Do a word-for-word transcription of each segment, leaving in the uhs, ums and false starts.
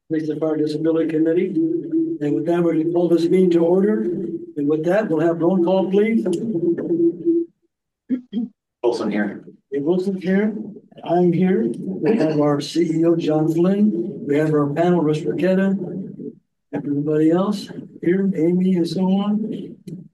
Place the Fire Disability Committee. And with that, we're going to call this meeting to order. And with that, we'll have roll call, please. Wilson here. Dave Wilson's here. I'm here. We have our C E O, John Flynn. We have our panel, Russ Burketta. Everybody else here, Amy and so on.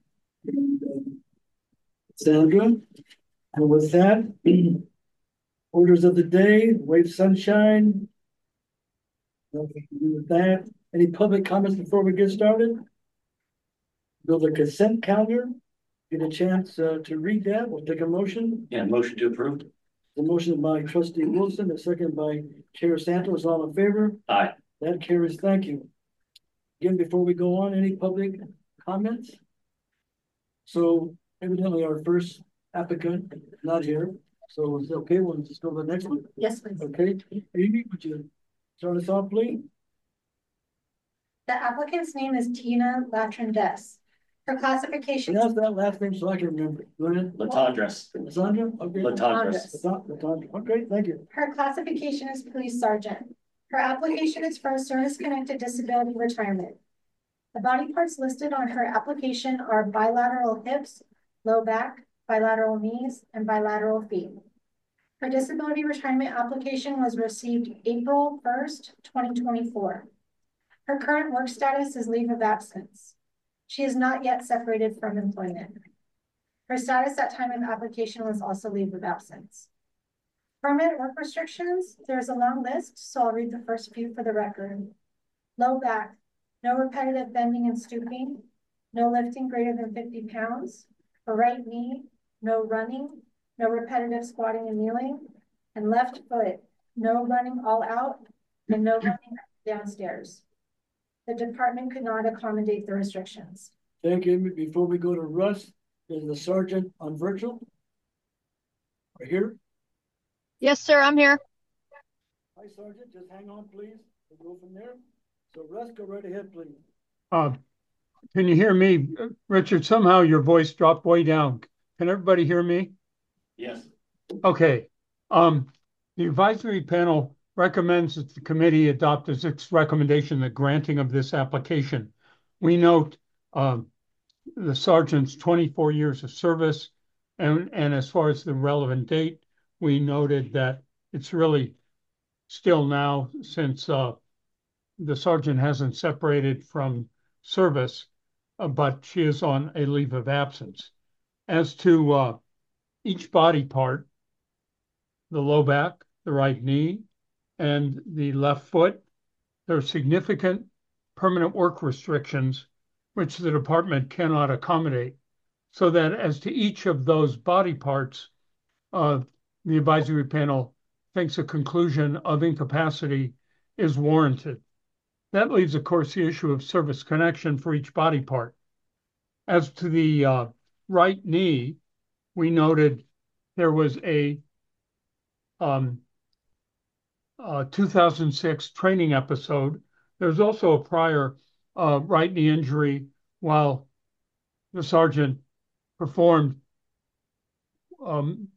Sandra. And with that, orders of the day, wave sunshine. Nothing to do with that. Any public comments before we get started? Build a consent calendar. Get a chance uh, to read that. We'll take a motion. Yeah, motion to approve. The motion by Trustee Wilson, a second by Chair Santos. All in favor? Aye. That carries. Thank you. Again, before we go on, any public comments? So evidently our first applicant not here. So is it okay? We'll just go to the next one. Yes, please. Okay. Amy, would you start us off, please? The applicant's name is Tina Latrendes. Her classification. Pronounce that last name so I can remember. Go ahead. Latondres. Sandra? Okay. Latondres. Latondres. Okay, thank you. Her classification is police sergeant. Her application is for a service-connected disability retirement. The body parts listed on her application are bilateral hips, low back, bilateral knees, and bilateral feet. Her disability retirement application was received April first, twenty twenty-four. Her current work status is leave of absence. She is not yet separated from employment. Her status at time of application was also leave of absence. Permanent work restrictions, there's a long list, so I'll read the first few for the record. Low back, no repetitive bending and stooping, no lifting greater than fifty pounds. For right knee, no running, no repetitive squatting and kneeling. And left foot, no running all out and no running downstairs. The department could not accommodate the restrictions. Thank you. Before we go to Russ, is the sergeant on virtual? Right here? Yes, sir, I'm here. Hi, Sergeant. Just hang on, please. We'll go from there. So Russ, go right ahead, please. Uh, can you hear me? Richard, somehow your voice dropped way down. Can everybody hear me? Yes. Okay. Um, the advisory panel recommends that the committee adopt as its recommendation the granting of this application. We note um, the sergeant's twenty-four years of service, and, and as far as the relevant date, we noted that it's really still now, since uh, the sergeant hasn't separated from service, uh, but she is on a leave of absence. As to uh, each body part, the low back, the right knee, and the left foot, there are significant permanent work restrictions which the department cannot accommodate. So that as to each of those body parts, uh, the advisory panel thinks a conclusion of incapacity is warranted. That leaves, of course, the issue of service connection for each body part. As to the uh, right knee, we noted there was a um, uh, two thousand six training episode. There's also a prior uh, right knee injury while the sergeant performed um,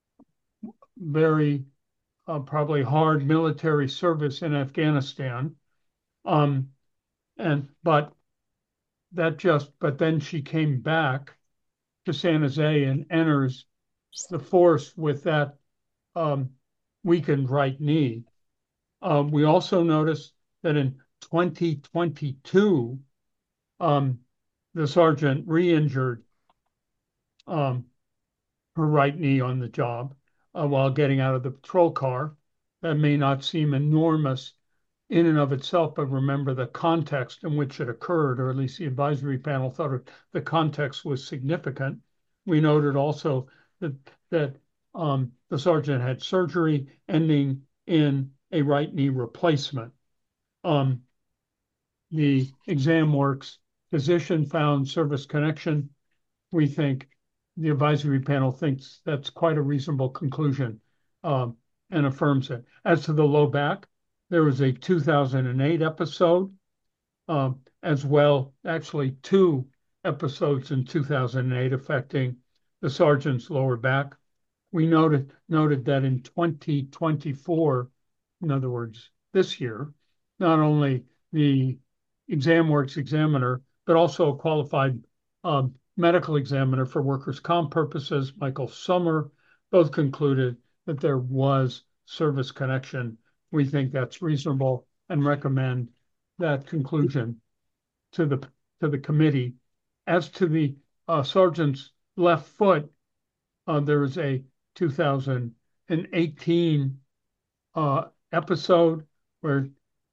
very uh, probably hard military service in Afghanistan. Um, and but that just, but then she came back to San Jose and enters the force with that um, weakened right knee. Um, we also noticed that in twenty twenty-two, um, the sergeant re-injured um, her right knee on the job uh, while getting out of the patrol car. That may not seem enormous in and of itself, but remember the context in which it occurred, or at least the advisory panel thought it, the context was significant. We noted also that, that um, the sergeant had surgery ending in a right knee replacement. Um, the exam works physician found service connection. We think the advisory panel thinks that's quite a reasonable conclusion um, and affirms it. As to the low back, there was a two thousand eight episode, um, as well, actually two episodes in two thousand eight affecting the sergeant's lower back. We noted, noted that in twenty twenty-four, in other words, this year, not only the exam works examiner, but also a qualified um, medical examiner for workers' comp purposes, Michael Summer, both concluded that there was service connection. We think that's reasonable and recommend that conclusion to the to the committee. As to the uh, sergeant's left foot, uh, there is a two thousand eighteen uh, episode where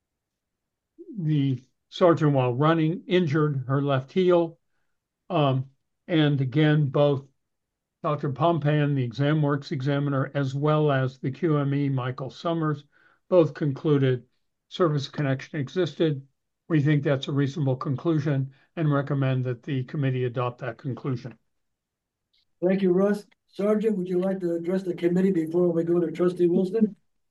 the sergeant, while running, injured her left heel. Um, and again, both Doctor Pompan, the exam works examiner, as well as the Q M E, Michael Summers, both concluded service connection existed. We think that's a reasonable conclusion and recommend that the committee adopt that conclusion. Thank you, Russ. Sergeant, would you like to address the committee before we go to Trustee Wilson?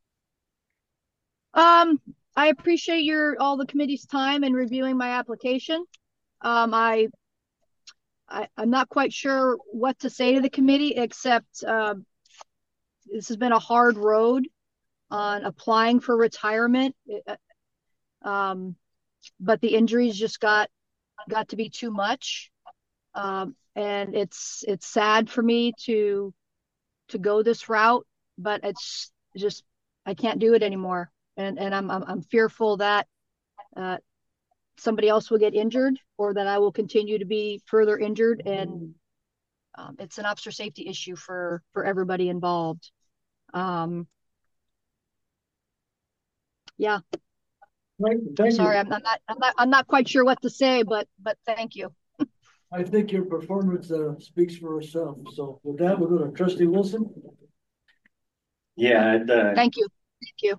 Um, I appreciate your all the committee's time in reviewing my application. Um, I, I I'm not quite sure what to say to the committee, except uh, this has been a hard road on applying for retirement. Um, but the injuries just got got to be too much, um, and it's it's sad for me to to go this route, but it's just I can't do it anymore. And and I'm I'm, I'm fearful that uh, somebody else will get injured, or that I will continue to be further injured, and um, it's an officer safety issue for for everybody involved. Um, yeah, Right, I'm thank sorry, you. I'm, I'm not I'm not I'm not quite sure what to say, but but thank you. I think your performance uh, speaks for itself. So with that, we'll go to Trustee Wilson. Yeah, the, Thank you, thank you.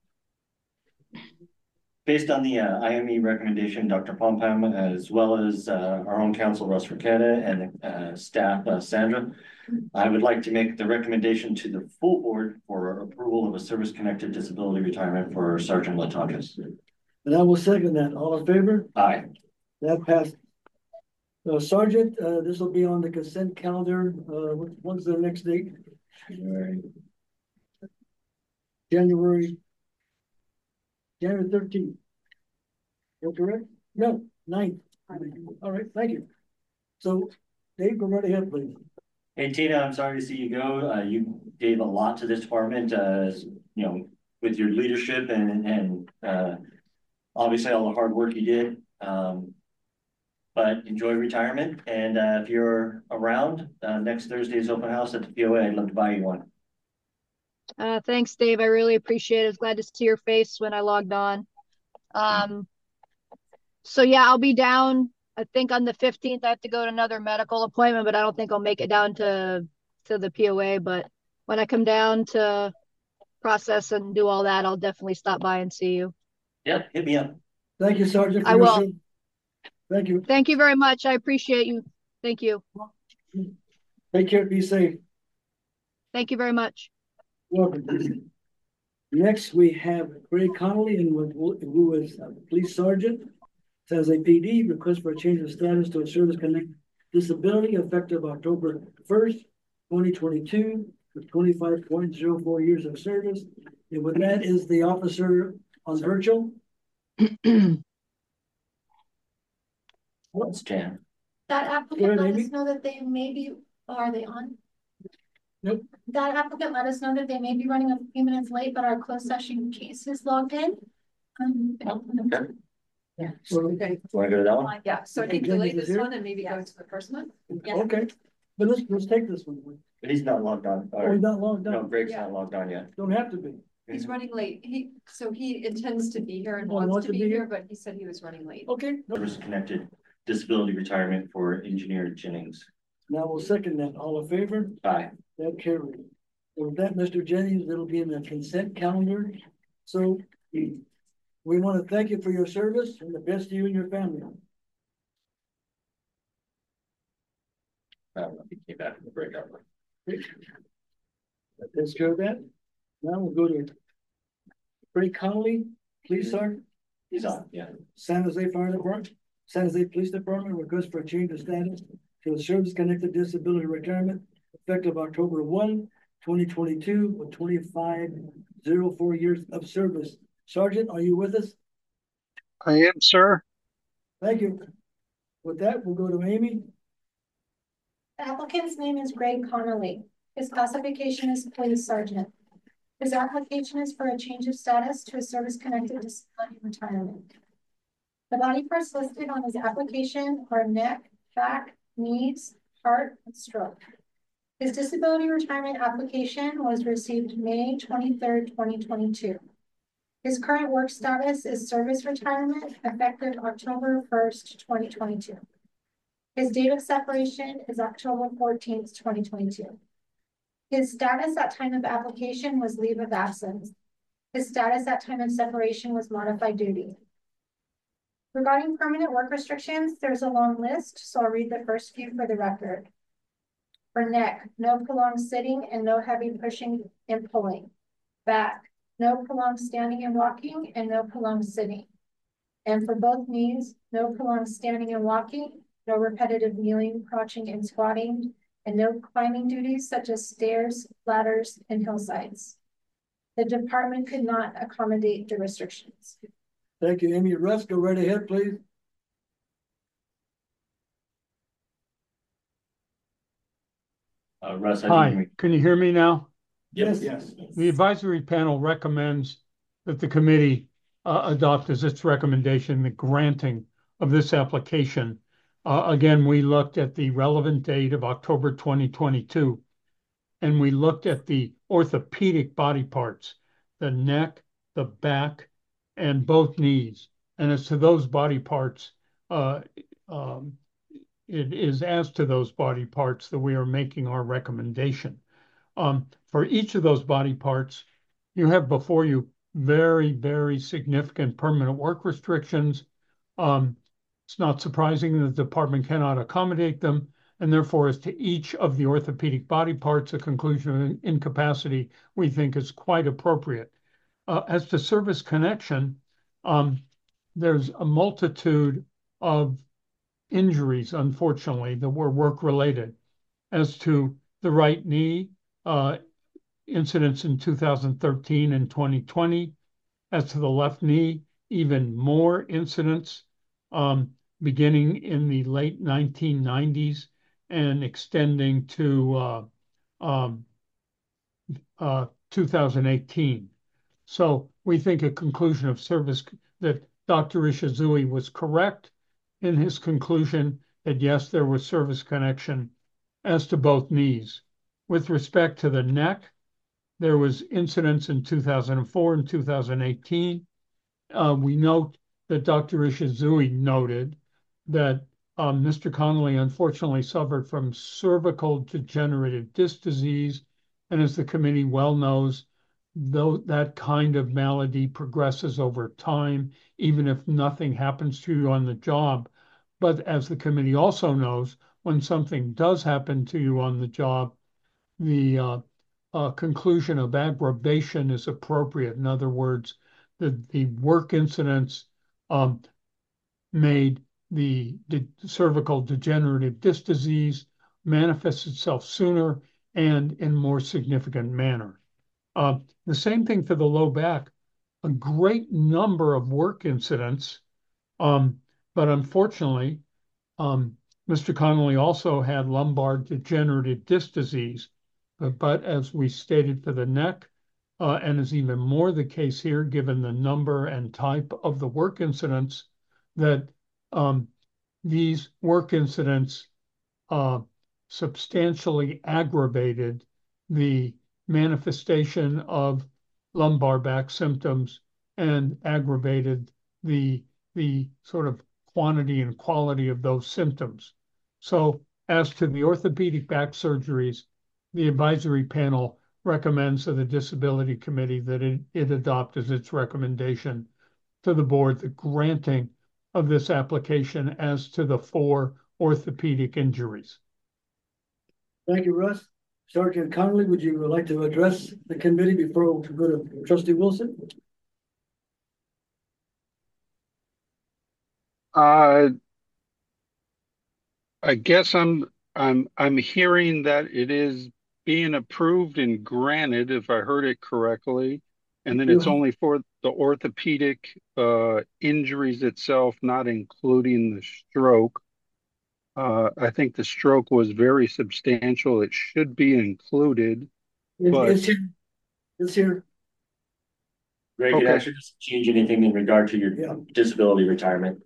based on the uh, I M E recommendation, Doctor Pompam, as well as uh, our own counsel, Russ Riquetta, and uh, staff, uh, Sandra, I would like to make the recommendation to the full board for approval of a service-connected disability retirement for Sergeant Latonjas. And I will second that. All in favor? Aye. That passed. Uh, Sergeant, uh, this will be on the consent calendar. Uh, when's the next date? January. January. January thirteenth. Is that correct? No, ninth. All right, thank you. So, Dave, go right ahead, please. Hey, Tina, I'm sorry to see you go. Uh, you gave a lot to this department, uh, you know, with your leadership and, and, uh, obviously all the hard work you did. Um, but enjoy retirement. And, uh, if you're around, uh, next Thursday's open house at the P O A, I'd love to buy you one. Uh, thanks, Dave. I really appreciate it. I was glad to see your face when I logged on. Um, so yeah, I'll be down. I think on the fifteenth, I have to go to another medical appointment, but I don't think I'll make it down to to the P O A. But when I come down to process and do all that, I'll definitely stop by and see you. Yeah, hit me up. Thank you, Sergeant. for I your will. service. Thank you. Thank you very much. I appreciate you. Thank you. Take care. Be safe. Thank you very much. Welcome. Next, we have Ray Connolly, and who who is a police sergeant. Says a P D request for a change of status to a service connected disability effective October first, twenty twenty-two, with twenty-five point zero four years of service. And with that is the officer on virtual. What's Jan? That Go applicant ahead, let Amy. us know that they may be, oh, are they on? Nope. That applicant let us know that they may be running a few minutes late, but our closed session case is logged in. Um, Okay. Yeah. So- Okay, Want to go to that one? yeah, so I Okay, can delay Jenny is this here? one and maybe go to the first one. Okay, but let's, let's take this one. But he's not logged on. Oh, Or, he's not logged no, on. Greg's Yeah. not logged on yet. Don't have to be. He's running late. He, so he intends to be here and Oh, wants to be here, but he said he was running late. Okay, no. Service-connected disability retirement for Engineer Jennings. Now we'll second that. All in favor? Aye. That carried. And with that, Mister Jennings, it'll be in the consent calendar. So we, we want to thank you for your service and the best to you and your family. I don't know if he came back from the breakout room. That takes care of that. Now we'll go to Ray Connolly, police sergeant, He's on, yeah. San Jose Fire Department, San Jose Police Department request for a change of status to a service-connected disability retirement effective October first, twenty twenty-two, with twenty-five zero four years of service. Sergeant, are you with us? I am, sir. Thank you. With that, we'll go to Amy. The applicant's name is Greg Connolly. His classification is police sergeant. His application is for a change of status to a service-connected disability retirement. The body parts listed on his application are neck, back, knees, heart, and stroke. His disability retirement application was received May twenty-third, twenty twenty-two. His current work status is service retirement effective October first, twenty twenty-two. His date of separation is October fourteenth, twenty twenty-two. His status at time of application was leave of absence. His status at time of separation was modified duty. Regarding permanent work restrictions, there's a long list, so I'll read the first few for the record. For neck, no prolonged sitting and no heavy pushing and pulling. Back, no prolonged standing and walking and no prolonged sitting. And for both knees, no prolonged standing and walking, no repetitive kneeling, crouching, and squatting, and no climbing duties such as stairs, ladders, and hillsides. The department could not accommodate the restrictions. Thank you, Amy. Russ, go right ahead, please. Uh, Russ, I Hi, think. can you hear me now? Yes. Yes. The advisory panel recommends that the committee uh, adopt as its recommendation the granting of this application. Uh, again, we looked at the relevant date of October twenty twenty-two, and we looked at the orthopedic body parts, the neck, the back, and both knees. And as to those body parts, uh, um, it is as to those body parts that we are making our recommendation. Um, for each of those body parts, you have before you very, very significant permanent work restrictions. Um, it's not surprising that the department cannot accommodate them, and therefore, as to each of the orthopedic body parts, a conclusion of incapacity we think is quite appropriate. Uh, as to service connection, um, there's a multitude of injuries, unfortunately, that were work-related. As to the right knee, uh, incidents in two thousand thirteen and twenty twenty. As to the left knee, even more incidents um, beginning in the late nineteen nineties and extending to uh, um, uh, two thousand eighteen. So we think a conclusion of service that Doctor Ishizui was correct in his conclusion that yes, there was service connection as to both knees. With respect to the neck, there was incidents in two thousand four and two thousand eighteen. Uh, we note that Doctor Ishizui noted that um, Mister Connolly unfortunately suffered from cervical degenerative disc disease. And as the committee well knows, though that kind of malady progresses over time, even if nothing happens to you on the job. But as the committee also knows, when something does happen to you on the job, the uh, uh, conclusion of aggravation is appropriate. In other words, the, the work incidents um, made the, the cervical degenerative disc disease manifest itself sooner and in more significant manner. Uh, the same thing for the low back. A great number of work incidents, um, but unfortunately, um, Mister Connolly also had lumbar degenerative disc disease. But, but as we stated for the neck, uh, and is even more the case here, given the number and type of the work incidents, that um, these work incidents uh, substantially aggravated the manifestation of lumbar back symptoms and aggravated the, the sort of quantity and quality of those symptoms. So as to the orthopedic back surgeries, the advisory panel recommends to the disability committee that it, it adopt as its recommendation to the board the granting of this application as to the four orthopedic injuries. Thank you, Russ. Sergeant Connolly, would you like to address the committee before we go to Trustee Wilson? Uh, I guess I'm I'm I'm hearing that it is being approved and granted, if I heard it correctly, And then You- it's only for the orthopedic uh, injuries itself, not including the stroke. Uh, I think the stroke was very substantial. It should be included, It- but It's here, it's here, Greg, it Okay. actually doesn't change anything in regard to your yeah. disability retirement.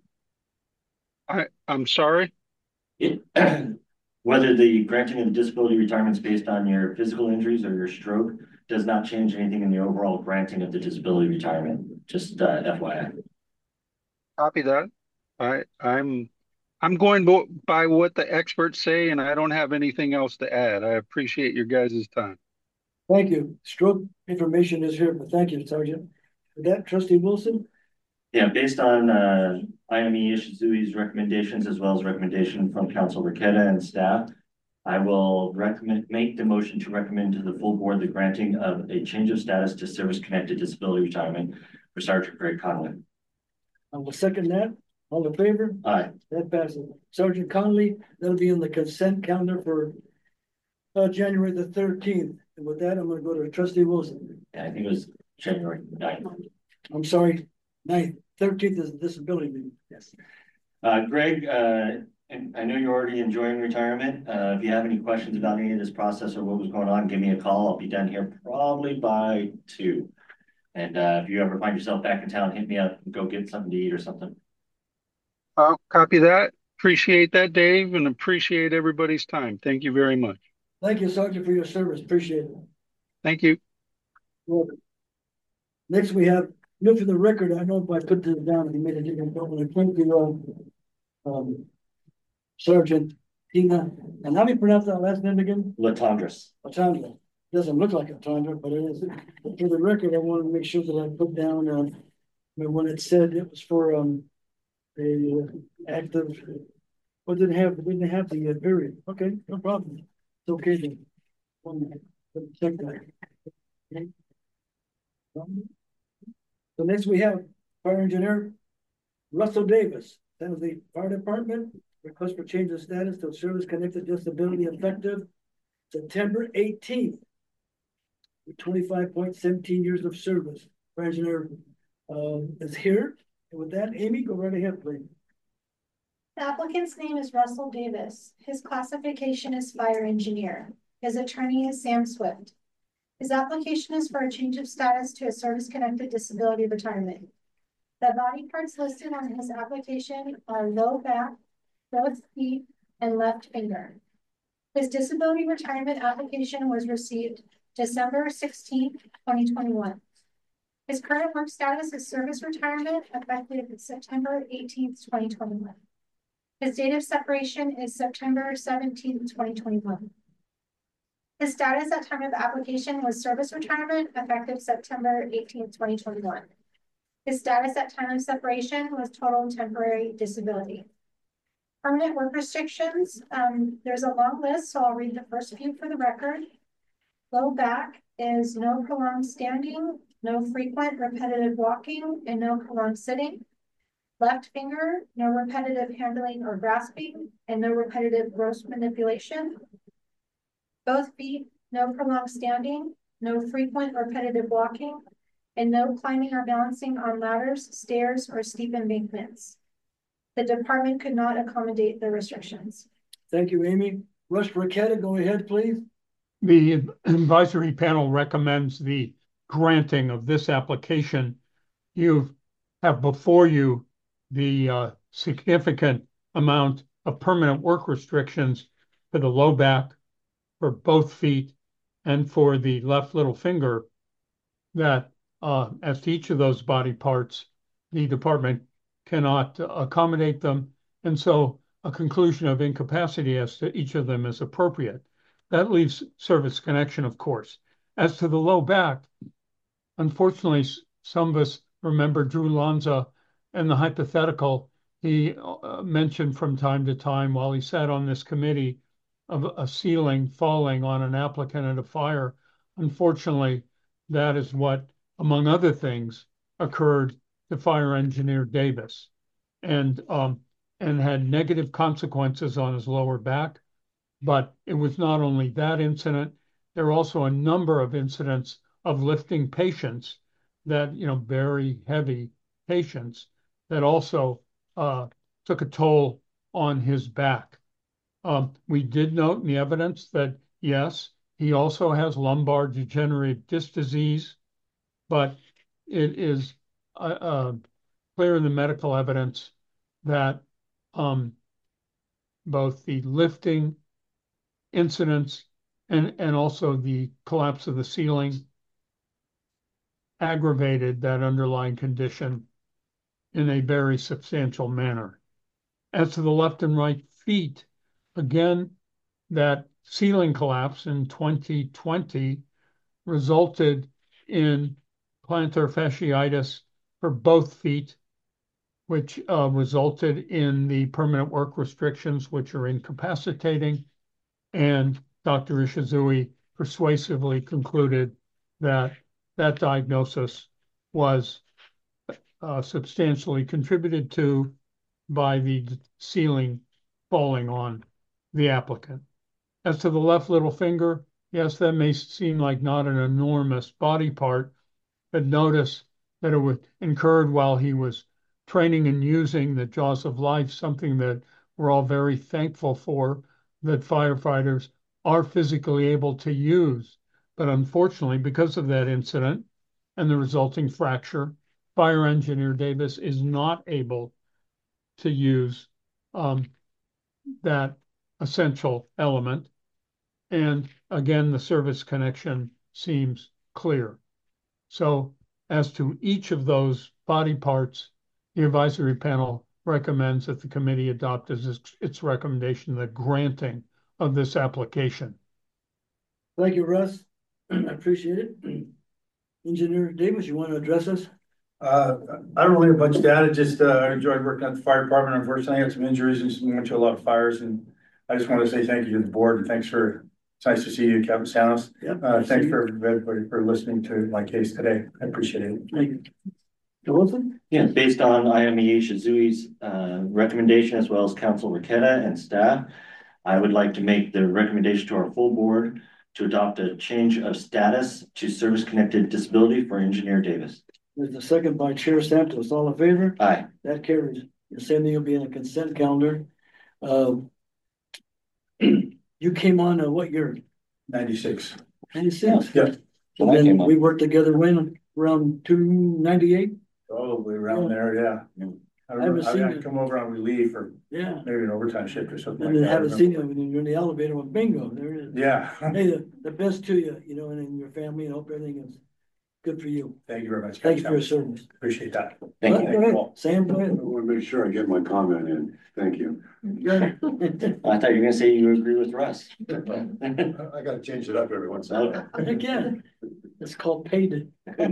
I, I'm sorry. It, whether the granting of the disability retirement is based on your physical injuries or your stroke does not change anything in the overall granting of the disability retirement, just uh, F Y I. Copy that. I, I'm, I'm going bo- by what the experts say, and I don't have anything else to add. I appreciate your guys' time. Thank you. Stroke information is here, but thank you, Sergeant. With that, Trustee Wilson? Yeah, based on uh, I M E Ishizui's recommendations as well as recommendation from Council Riquetta and staff, I will recommend, make the motion to recommend to the full board the granting of a change of status to service-connected disability retirement for Sergeant Greg Conley. I will second that. All in favor? Aye. That passes. Sergeant Conley, that'll be in the consent calendar for uh, January the thirteenth. And with that, I'm gonna go to Trustee Wilson. Yeah, I think it was January ninth. I'm sorry, ninth, thirteenth is disability meeting. Yes. Uh, Greg, uh, and I know you're already enjoying retirement. Uh, if you have any questions about any of this process or what was going on, give me a call. I'll be done here probably by two. And uh, if you ever find yourself back in town, hit me up and go get something to eat or something. I'll copy that. Appreciate that, Dave, and appreciate everybody's time. Thank you very much. Thank you, Sergeant, for your service. Appreciate it. Thank you. Welcome. Next, we have, look for the record, I know if I put this down, and he made a different, but when I thank you, uh, um, Sergeant Tina, and how do you pronounce that last name again? Latondras. Atandra. Doesn't look like Atandra, but it is. But for the record, I wanted to make sure that I put down, uh, when it said it was for, um, a uh, active, well, didn't have, didn't have the uh, period. Okay, no problem. It's okay then. One minute. Let me check that. Okay. So next we have Fire Engineer Russell Davis, San Jose Fire Department, request for change of status to service-connected disability effective September eighteenth. With twenty-five point one seven years of service. Fire Engineer um, is here. And with that, Amy, go right ahead, please. The applicant's name is Russell Davis. His classification is fire engineer. His attorney is Sam Swift. His application is for a change of status to a service-connected disability retirement. The body parts listed on his application are low back, both feet, and left finger. His disability retirement application was received December sixteenth, twenty twenty-one. His current work status is service retirement effective September eighteenth, twenty twenty-one. His date of separation is September seventeenth, twenty twenty-one. His status at time of application was service retirement effective September eighteenth, twenty twenty-one. His status at time of separation was total temporary disability. Permanent work restrictions, um, there's a long list, so I'll read the first few for the record. Low back is no prolonged standing, no frequent repetitive walking, and no prolonged sitting. Left finger, no repetitive handling or grasping, and no repetitive gross manipulation. Both feet, no prolonged standing, no frequent repetitive walking, and no climbing or balancing on ladders, stairs, or steep embankments. The department could not accommodate the restrictions. Thank you, Amy. Russ Raquetta, go ahead, please. The advisory panel recommends the granting of this application. You have before you the uh, significant amount of permanent work restrictions for the low back, for both feet, and for the left little finger that uh, as to each of those body parts, the department cannot accommodate them. And so a conclusion of incapacity as to each of them is appropriate. That leaves service connection, of course. As to the low back, unfortunately, some of us remember Drew Lanza and the hypothetical he uh, mentioned from time to time while he sat on this committee of a ceiling falling on an applicant at a fire. Unfortunately, that is what, among other things, occurred to Fire Engineer Davis, and um, and had negative consequences on his lower back. But it was not only that incident, there were also a number of incidents of lifting patients that, you know, very heavy patients that also uh, took a toll on his back. Um, we did note in the evidence that, yes, he also has lumbar degenerative disc disease, but it is uh, uh, clear in the medical evidence that um, both the lifting incidents and, and also the collapse of the ceiling aggravated that underlying condition in a very substantial manner. As to the left and right feet, again, that ceiling collapse in twenty twenty resulted in plantar fasciitis for both feet, which uh, resulted in the permanent work restrictions, which are incapacitating. And Doctor Ishizui persuasively concluded that that diagnosis was uh, substantially contributed to by the ceiling falling on the applicant. As to the left little finger, yes, that may seem like not an enormous body part, but notice that it was incurred while he was training and using the Jaws of Life, something that we're all very thankful for, that firefighters are physically able to use. But unfortunately, because of that incident and the resulting fracture, Fire Engineer Davis is not able to use um, that essential element. And again, the service connection seems clear. So as to each of those body parts, the advisory panel recommends that the committee adopt as its, its recommendation the granting of this application. Thank you, Russ. I appreciate it. Engineer Davis, you want to address us? Uh, I don't really have much data, just, uh, I enjoyed working at the fire department. Unfortunately, I had some injuries and went to a lot of fires, and I just want to say thank you to the board, and thanks for, it's nice to see you, Captain Sanos. Yep. Uh, thanks for everybody for listening to my case today. I appreciate it. Thank you. Joe Wilson? Yeah, based on I M E A Shizui's uh, recommendation, as well as Council Riquetta and staff, I would like to make the recommendation to our full board to adopt a change of status to service-connected disability for Engineer Davis. There's a second by Chair Santos. All in favor? Aye. That carries. The same thing will be in a consent calendar. Uh, you came on uh, what year? Ninety-six. ninety-six? Yeah. So then we worked together when? Around two ninety-eight? Probably around there, yeah. I I haven't remember, seen I it. had come over on relief or Yeah. maybe an overtime shift or something And like then that. I haven't seen remember. you when you're in the elevator with bingo. There it is. Yeah. Hey, the, the best to you, you know, and in your family, and hope everything is good for you. Thank you very much. Thank you for your Captain. service. Appreciate that. Thank Go you. ahead. Sam, go I ahead. want to make sure I get my comment in. Thank you. Good. I thought you were gonna say you agree with Russ. I gotta change it up every once in a while. Heck yeah. It's called paid.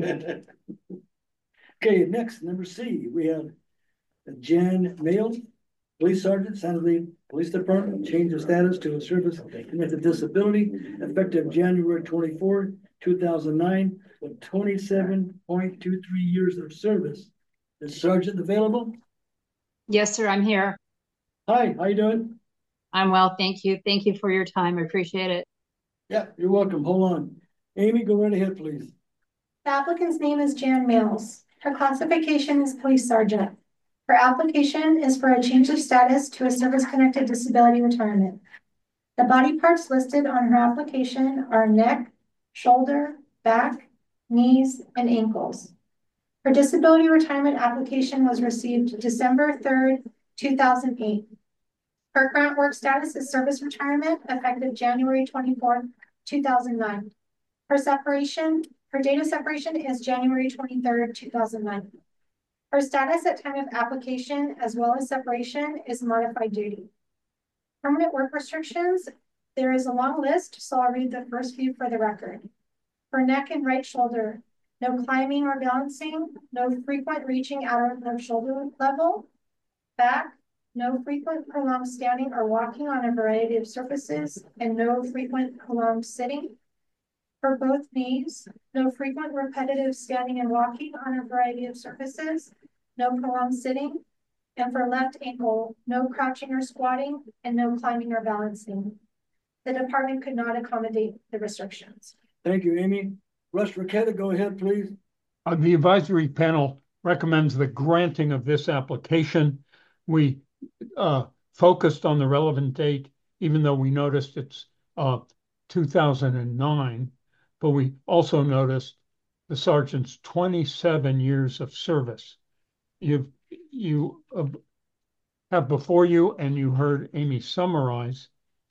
Okay, next, number C, we have Jan Mail, Police Sergeant, San Jose Police Department, change of status to a service connected disability effective January twenty-fourth, two thousand nine, with twenty-seven point two three years of service. Is Sergeant available? Yes, sir, I'm here. Hi, how you doing? I'm well, thank you. Thank you for your time. I appreciate it. Yeah, you're welcome. Hold on. Amy, go right ahead, please. The applicant's name is Jan Mills. Her classification is police sergeant. Her application is for a change of status to a service-connected disability retirement. The body parts listed on her application are neck, shoulder, back, knees, and ankles. Her disability retirement application was received December third, two thousand eight. Her current work status is service retirement effective January twenty-fourth, two thousand nine. Her separation, her date of separation is January twenty-third, two thousand nine. Her status at time of application as well as separation is modified duty. Permanent work restrictions, there is a long list, so I'll read the first few for the record. For neck and right shoulder, no climbing or balancing, no frequent reaching out of the shoulder level. Back, no frequent prolonged standing or walking on a variety of surfaces, and no frequent prolonged sitting. For both knees, no frequent repetitive standing and walking on a variety of surfaces, no prolonged sitting. And for left ankle, no crouching or squatting, and no climbing or balancing. The department could not accommodate the restrictions. Thank you, Amy. Russ Riquetta, go ahead, please. Uh, the advisory panel recommends the granting of this application. We uh, focused on the relevant date, even though we noticed it's uh, two thousand nine, but we also noticed the sergeant's twenty-seven years of service. You've, you uh, have before you, and you heard Amy summarize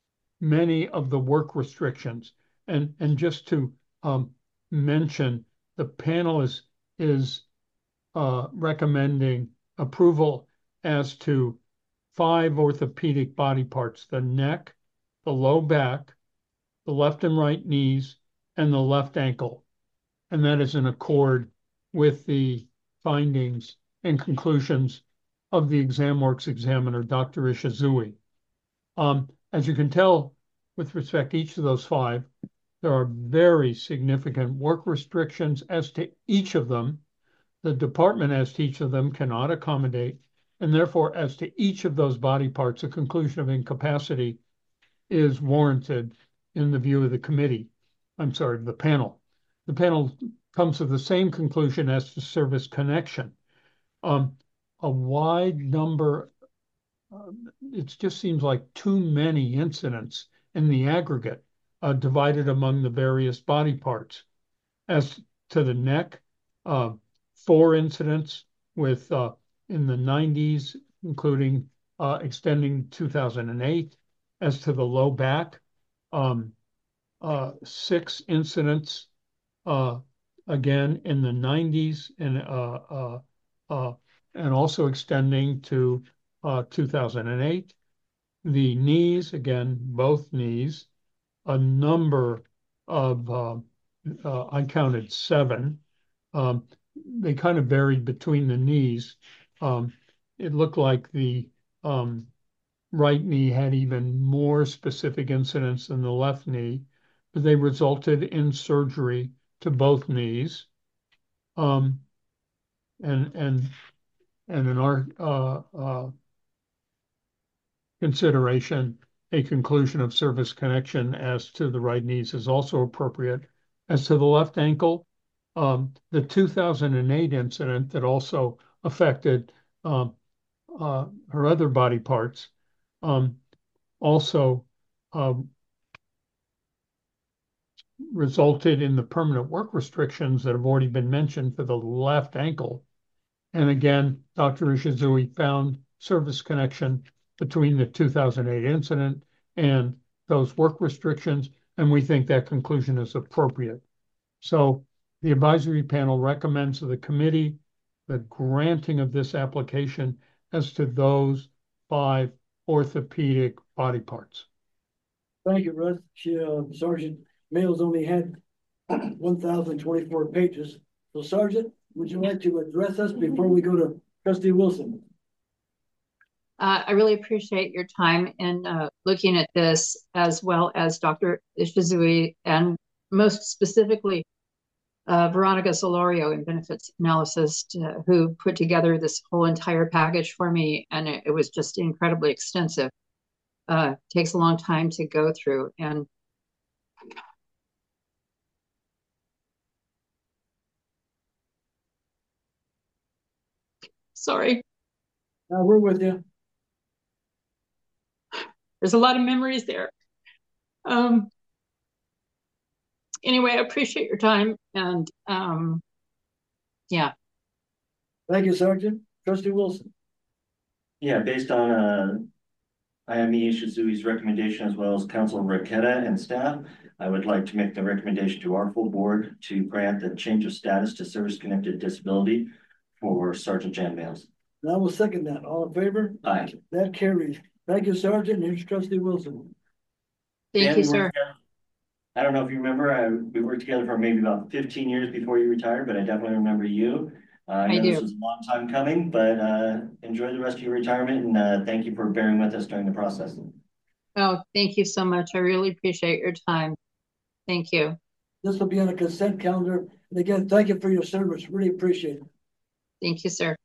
many of the work restrictions. And, and just to um, mention, the panel is, is uh, recommending approval as to five orthopedic body parts: the neck, the low back, the left and right knees, and the left ankle. And that is in accord with the findings and conclusions of the ExamWorks examiner, Doctor Ishizui. Um, as you can tell, with respect to each of those five, there are very significant work restrictions as to each of them. The department as to each of them cannot accommodate, and therefore as to each of those body parts, a conclusion of incapacity is warranted in the view of the committee. I'm sorry, the panel. The panel comes to the same conclusion as to service connection. Um, a wide number, uh, it just seems like too many incidents in the aggregate uh, divided among the various body parts. As to the neck, uh, four incidents with uh, in the nineties, including uh, extending two thousand eight. As to the low back, um, uh, six incidents, uh, again in the nineties, and uh, uh, uh, and also extending to uh, two thousand eight. The knees, again, both knees, a number of, uh, uh, I counted seven. Um, they kind of varied between the knees. Um, it looked like the um, right knee had even more specific incidents than the left knee, but they resulted in surgery to both knees. Um, and and and in our uh, uh, consideration, a conclusion of service connection as to the right knees is also appropriate. As to the left ankle, um, the two thousand eight incident that also affected um, uh, her other body parts um, also um, resulted in the permanent work restrictions that have already been mentioned for the left ankle. And again, Doctor Ishizui found service connection between the two thousand eight incident and those work restrictions, and we think that conclusion is appropriate. So the advisory panel recommends to the committee the granting of this application as to those five orthopedic body parts. Thank you, Russ. She, uh, Sergeant Mails only had one thousand twenty-four pages. So Sergeant, would you like to address us before we go to Trustee Wilson? Uh, I really appreciate your time in uh, looking at this, as well as Doctor Ishizui, and most specifically, uh, Veronica Solorio in Benefits Analysis, to, who put together this whole entire package for me. And it, it was just incredibly extensive. Uh, takes a long time to go through. And sorry. Uh, we're with you. There's a lot of memories there. Um, anyway, I appreciate your time, and um, yeah. Thank you, Sergeant. Trustee Wilson. Yeah, based on uh, Ayami Ishizui's recommendation, as well as Council Raketa and staff, I would like to make the recommendation to our full board to grant the change of status to service-connected disability for Sergeant Jan Mails. And I will second that. All in favor? Aye. That carries. Thank you, Sergeant. Here's Trustee Wilson. Thank Dan, you, we sir. worked together- I don't know if you remember, I, we worked together for maybe about fifteen years before you retired, but I definitely remember you. Uh, I, I know do. This was a long time coming, but uh, enjoy the rest of your retirement, and uh, thank you for bearing with us during the process. Oh, thank you so much. I really appreciate your time. Thank you. This will be on a consent calendar. And again, thank you for your service. Really appreciate it. Thank you, sir.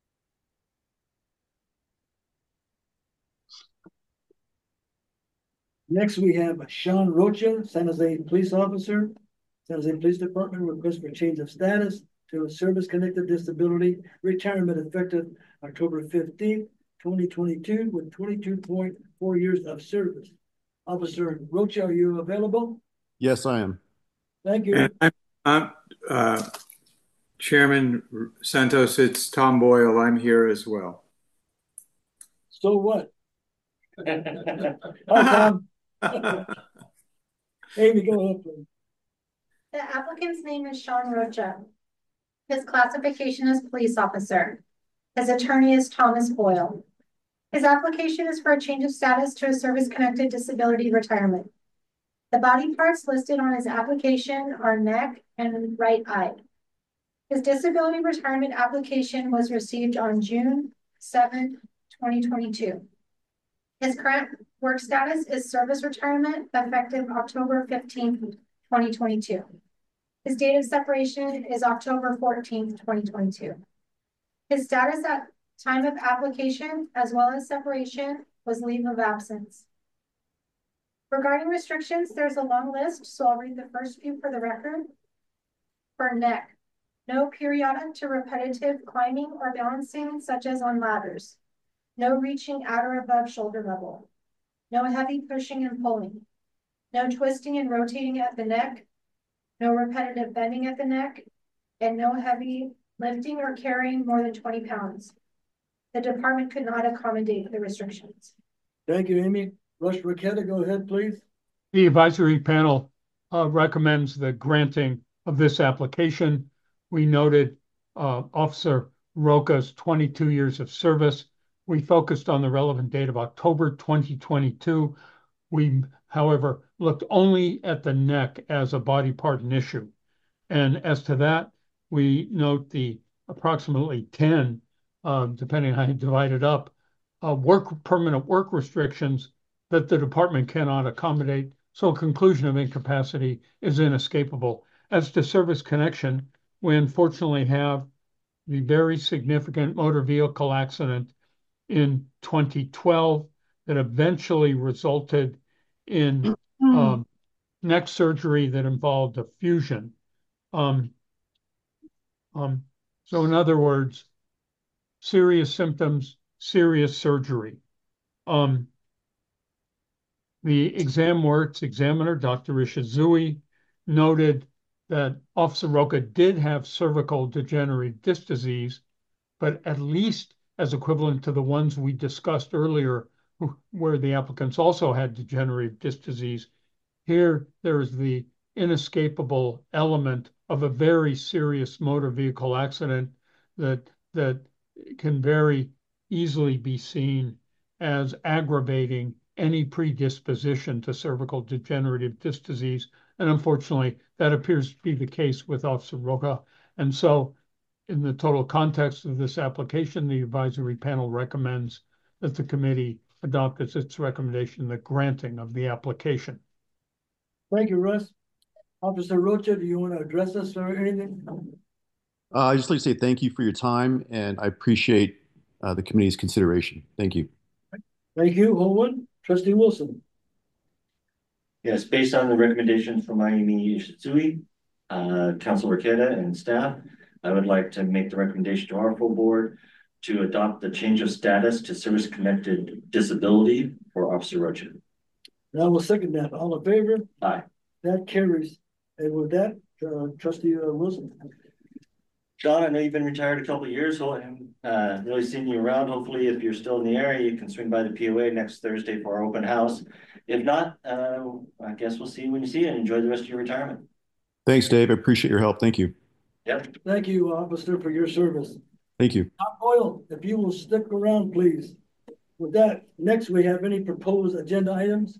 Next, we have Sean Rocha, San Jose Police Officer. San Jose Police Department request for change of status to a service-connected disability retirement effective October fifteenth, twenty twenty-two, with twenty-two point four years of service. Officer Rocha, are you available? Yes, I am. Thank you. And I'm, I'm uh, Chairman Santos, it's Tom Boyle. I'm here as well. So what? Hi, Tom. Amy, go ahead, please. The applicant's name is Sean Rocha. His classification is police officer. His attorney is Thomas Boyle. His application is for a change of status to a service-connected disability retirement. The body parts listed on his application are neck and right eye. His disability retirement application was received on June seventh, twenty twenty-two. His current work status is service retirement effective October fifteenth, twenty twenty-two. His date of separation is October fourteenth, twenty twenty-two. His status at time of application as well as separation was leave of absence. Regarding restrictions, there's a long list, so I'll read the first few for the record. For neck, no periodic to repetitive climbing or balancing such as on ladders. No reaching at or above shoulder level. No heavy pushing and pulling. No twisting and rotating at the neck. No repetitive bending at the neck. And no heavy lifting or carrying more than twenty pounds. The department could not accommodate the restrictions. Thank you, Amy. Rush Raqueta, go ahead, please. The advisory panel uh, recommends the granting of this application. We noted uh, Officer Rocha's twenty-two years of service. We focused on the relevant date of October twenty twenty-two. We, however, looked only at the neck as a body part and issue. And as to that, we note the approximately ten, um, depending on how you divide it up, uh, work permanent work restrictions that the department cannot accommodate. So a conclusion of incapacity is inescapable. As to service connection, we unfortunately have the very significant motor vehicle accident in twenty twelve that eventually resulted in um, neck surgery that involved a fusion. Um, um, so in other words, serious symptoms, serious surgery. Um, the exam works examiner, Doctor Ishizui, noted that Officer Rocha did have cervical degenerative disc disease, but at least as equivalent to the ones we discussed earlier, where the applicants also had degenerative disc disease. Here, there is the inescapable element of a very serious motor vehicle accident that, that can very easily be seen as aggravating any predisposition to cervical degenerative disc disease. And unfortunately, that appears to be the case with Officer Rocha. And so in the total context of this application, the advisory panel recommends that the committee adopt as its recommendation the granting of the application. Thank you, Russ. Officer Rocha, do you want to address us or anything? Uh, I just like to say thank you for your time, and I appreciate uh, the committee's consideration. Thank you. Thank you, Holwood. Trustee Wilson. Yes, based on the recommendations from Mayumi Ishizui, uh, Council Raqueta and staff, I would like to make the recommendation to our full board to adopt the change of status to service-connected disability for Officer Rocha. Now we'll second that. All in favor? Aye. That carries. And with that, uh, Trustee uh, Wilson. John, I know you've been retired a couple of years, so I'm uh, really seeing you around. Hopefully, if you're still in the area, you can swing by the P O A next Thursday for our open house. If not, uh, I guess we'll see you when you see it and enjoy the rest of your retirement. Thanks, Dave. I appreciate your help. Thank you. Yep. Thank you, Officer, for your service. Thank you. Tom Boyle, if you will stick around, please. With that, next we have any proposed agenda items?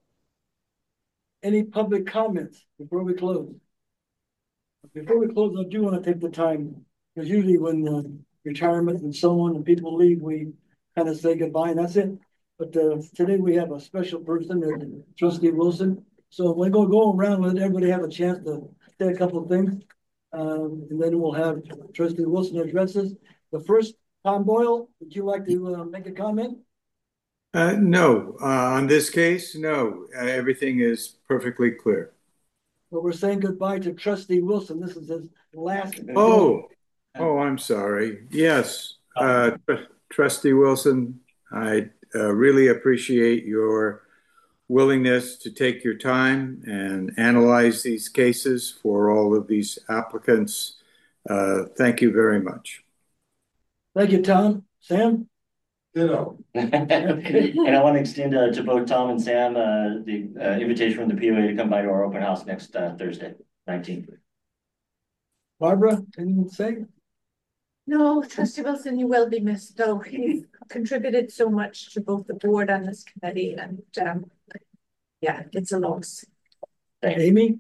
Any public comments before we close? Before we close, I do want to take the time, because usually when uh, retirement and so on and people leave, we kind of say goodbye and that's it. But uh, today we have a special person, uh, Trustee Wilson. So we're going to go around and let everybody have a chance to say a couple of things. Um, and then we'll have Trustee Wilson address us. The first, Tom Boyle, would you like to uh, make a comment? Uh, no, uh, on this case, no. Uh, everything is perfectly clear. But we're saying goodbye to Trustee Wilson. This is his last. Oh, oh, I'm sorry. Yes, uh, Trustee Wilson, I uh, really appreciate your willingness to take your time and analyze these cases for all of these applicants. Uh, thank you very much. Thank you, Tom. Sam? Ditto. And I want to extend uh, to both Tom and Sam uh, the uh, invitation from the P O A to come by to our open house next uh, Thursday, nineteenth. Barbara, anything to say? No, Trustee Wilson, you will be missed, though. You've contributed so much to both the board and this committee, and um, yeah, it's a loss. Amy?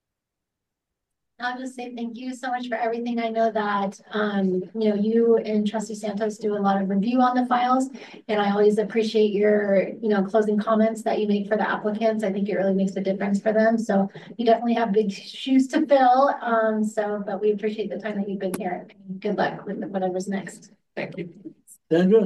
I'll just say thank you so much for everything. I know that, um, you know, you and Trustee Santos do a lot of review on the files, and I always appreciate your, you know, closing comments that you make for the applicants. I think it really makes a difference for them. So you definitely have big shoes to fill. Um, so, but we appreciate the time that you've been here. Good luck with whatever's next. Thank you. Sandra?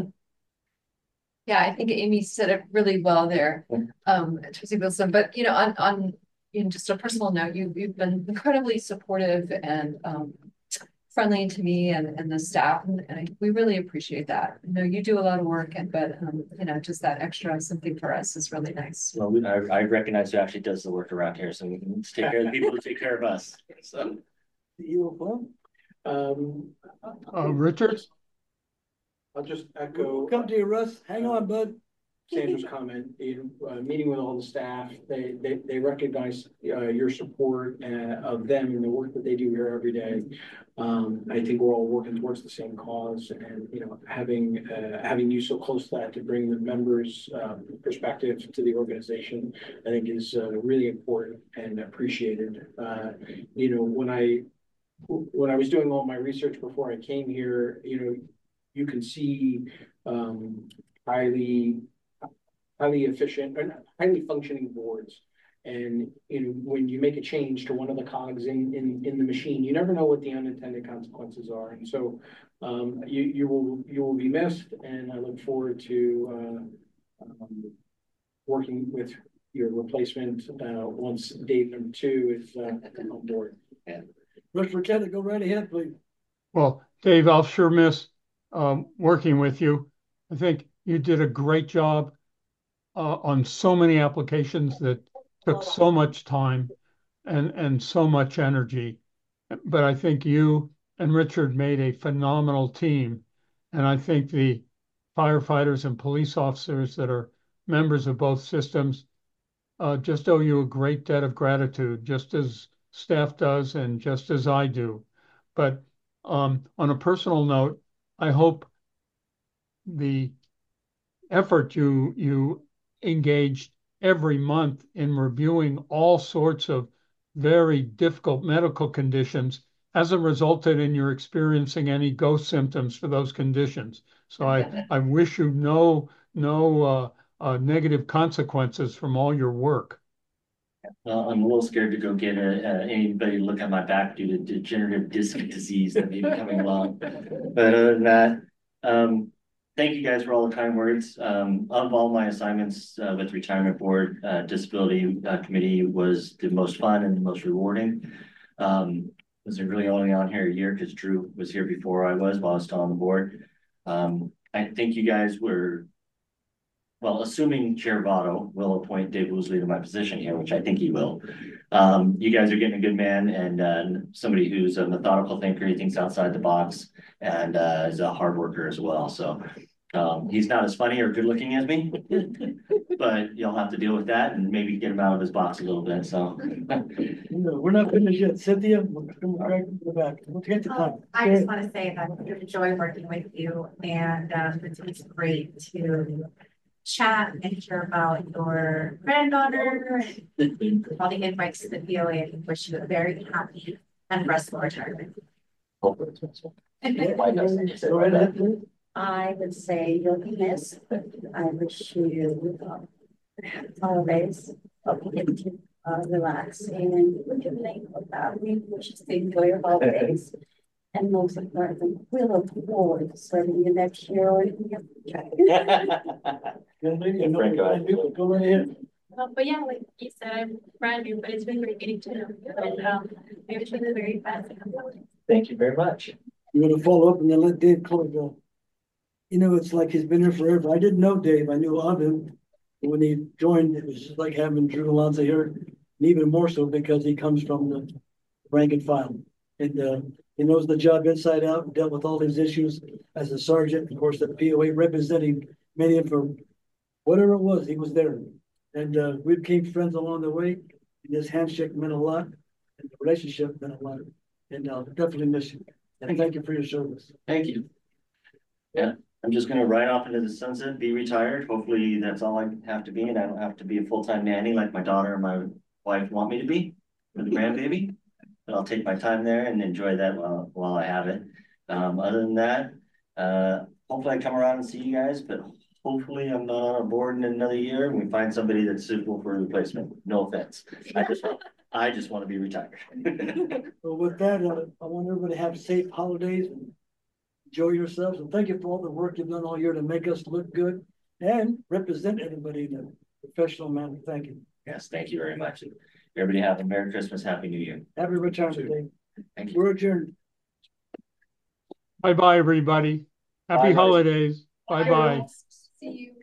Yeah, I think Amy said it really well there, um, Trustee Wilson. But you know, on on in just a personal note, you you've been incredibly supportive and um, friendly to me and, and the staff, and, and I, we really appreciate that. You know, you do a lot of work, and but um, you know, just that extra something for us is really nice. Well, we, I, I recognize who actually does the work around here, so we can take care of the people who take care of us. So, You Um, uh, Richard? I'll just echo come to you, Russ. Hang on, bud. Sandra's comment. In uh, meeting with all the staff, they they, they recognize uh, your support uh, of them and the work that they do here every day. Um, I think we're all working towards the same cause, and you know, having uh, having you so close to that to bring the members' um, perspective to the organization, I think is uh, really important and appreciated. Uh, you know, when I when I was doing all my research before I came here, you know, you can see um, highly, highly efficient, or highly functioning boards. And you know, when you make a change to one of the cogs in, in, in the machine, you never know what the unintended consequences are. And so um, you, you will you will be missed, and I look forward to uh, um, working with your replacement uh, once Dave number two is uh, on board. Yeah. Russ Rochetta, go right ahead, please. Well, Dave, I'll sure miss um, working with you. I think you did a great job uh, on so many applications that took so much time and, and so much energy. But I think you and Richard made a phenomenal team. And I think the firefighters and police officers that are members of both systems uh, just owe you a great debt of gratitude, just as staff does and just as I do. But um, on a personal note, I hope the effort you you engaged every month in reviewing all sorts of very difficult medical conditions hasn't resulted in your experiencing any ghost symptoms for those conditions. So I, I wish you no, no uh, uh, negative consequences from all your work. Well, I'm a little scared to go get a, uh, anybody to look at my back due to degenerative disc disease that may be coming along. But other than that, um, thank you guys for all the kind words. Um, of all my assignments uh, with Retirement Board, uh, Disability uh, Committee was the most fun and the most rewarding. Um, was really only on here a year because Drew was here before I was while I was still on the board. Um, I think you guys were, well, assuming Chair Votto will appoint Dave Woosley to my position here, which I think he will. Um, you guys are getting a good man and uh, somebody who's a methodical thinker. He thinks outside the box and uh, is a hard worker as well. So um, he's not as funny or good looking as me, but you'll have to deal with that and maybe get him out of his box a little bit. So no, we're not finished yet. Cynthia, we'll come right to the back. We'll get to time. I just want to say that I enjoy working with you, and um, it's, it's great to chat and hear about your granddaughter, all the invites to the P O A, and wish you a very happy and restful retirement. I would say you'll be missed. I wish you um, always get to uh, relax and rejuvenate with that. We wish you to enjoy your holidays. And most importantly, we look forward to serving you next year or in your future. Go right ahead. Um, but yeah, like you said, I'm brand new, but it's been great getting to know you. And um, I wish you the very best. Thank you very much. You want to follow up and then let Dave close out? You know, it's like he's been here forever. I didn't know Dave. I knew of him. When he joined, it was just like having Drew Alonso here, and even more so because he comes from the rank and file. And uh, he knows the job inside out and dealt with all these issues as a sergeant, of course, the P O A representing many of them. Whatever it was, he was there. And uh, we became friends along the way. And this handshake meant a lot. And the relationship meant a lot. And I'll definitely miss you. And thank you for your service. Thank you. Yeah, I'm just gonna ride off into the sunset, be retired. Hopefully that's all I have to be, and I don't have to be a full-time nanny like my daughter and my wife want me to be with the grandbaby. But I'll take my time there and enjoy that while while I have it. Um, other than that, uh, hopefully I come around and see you guys, but hopefully I'm not on a board in another year and we find somebody that's suitable for a replacement. No offense. I just I just want to be retired. Well, with that, uh, I want everybody to have safe holidays and enjoy yourselves. And thank you for all the work you've done all year to make us look good and represent everybody in a professional manner. Thank you. Yes, thank you very much. Everybody have a Merry Christmas, Happy New Year. Happy retirement day. Thank you. We're adjourned. Bye bye, everybody. Happy Bye, guys. holidays. Bye bye. See you.